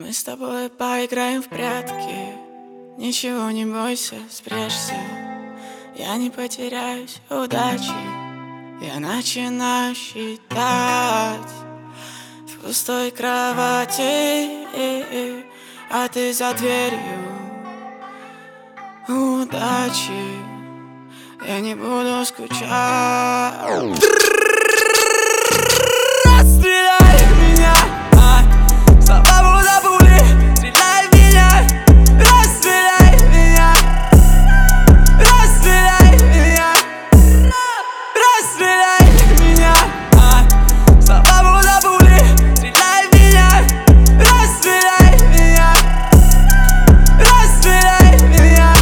Мы с тобой поиграем в прятки. Ничего не бойся, спрячься. Я не потеряюсь, удачи. Я начинаю считать в пустой кровати, а ты за дверью. Удачи, я не буду скучать. Расстреляй меня, слова будто пули. Стреляй в меня, расстреляй меня. Расстреляй меня, расстреляй меня, слова будто пули. Стреляй в меня, расстреляй меня. Расстреляй меня.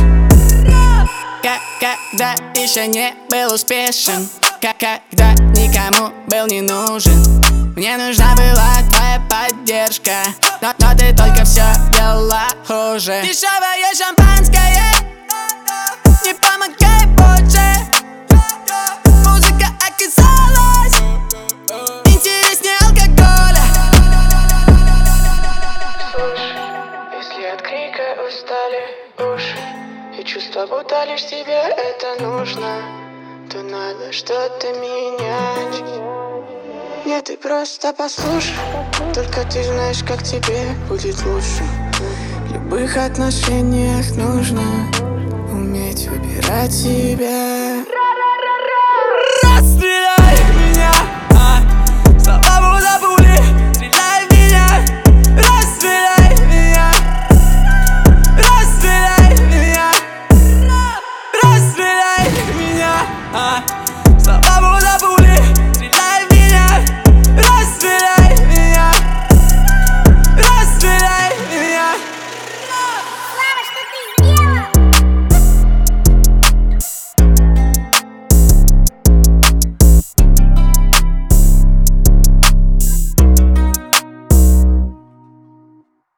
Когда еще не был успешен, когда никому был не нужен, мне нужна была твоя поддержка, но ты только все делала хуже. Дешевое шампанское, не помогай больше. Музыка оказалась интереснее алкоголя. Слушай, если от крика устали уши и чувства, будто лишь тебе это нужно, то надо что-то менять. Нет, ты просто послушай, только ты знаешь, как тебе будет лучше. В любых отношениях нужно уметь выбирать себя.